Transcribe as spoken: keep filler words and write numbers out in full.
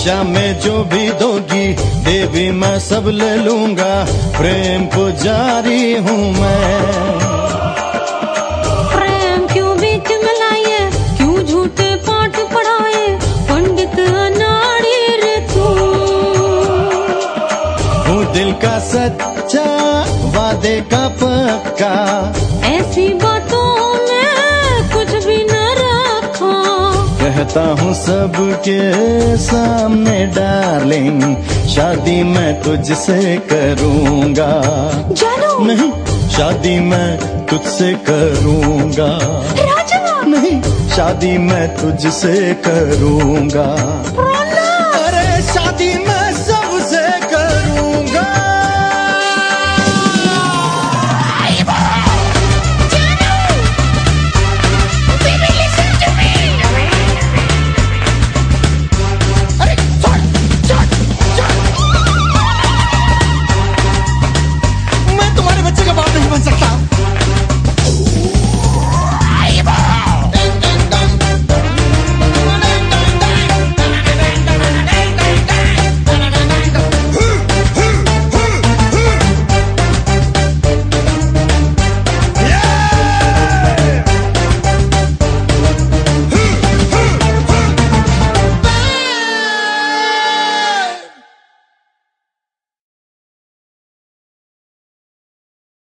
दशा में जो भी दोगी देवी मैं सब ले लूंगा, प्रेम पुजारी हूँ मैं। प्रेम क्यों बीच में लाए, क्यों झूठे पाठ पढ़ाए, पंडित अनाड़ी रे तू। हूँ दिल का सच्चा वादे का पक्का, ऐसी बातों में कुछ भी न रखा। कहता हूँ सबके सामने डार्लिंग, शादी मैं तुझसे करूँगा। जानू नहीं, शादी मैं तुझसे करूँगा। राजा नहीं, शादी मैं तुझसे करूँगा।